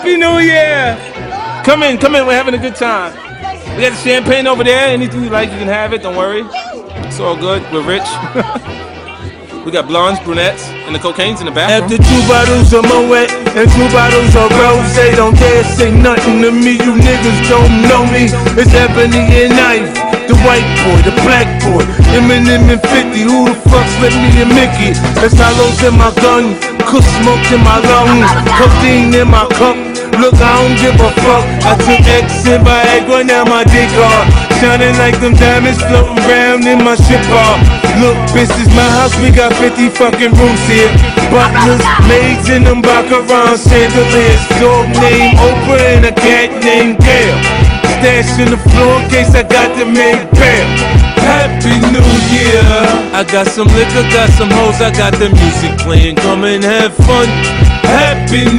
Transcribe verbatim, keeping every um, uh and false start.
Happy New Year! Come in, come in, we're having a good time. We got the champagne over there. Anything you like, you can have it, don't worry. It's all good, we're rich. We got blondes, brunettes, and the cocaine's in the bathroom. After two bottles of Moet and two bottles of Rose, don't dare say nothing to me, you niggas don't know me. It's Ebony and Ice, the white boy, the black boy, Eminem and fifty, who the fuck let me and Mickey? There's hollows in my gun, cook smoke in my lungs, cocaine in my cup. Look, I don't give a fuck. I took X and Viagra, now my dick hard, shining like them diamonds floating around in my ship bar. Look, this is my house, we got fifty fucking rooms here. Butlers, maids, and them baccarat chandeliers. Dog named Oprah and a cat named Gail. Stash in the floor in case I got to make bail. Happy New Year. I got some liquor, got some hoes, I got the music playing. Come and have fun. Happy New Year.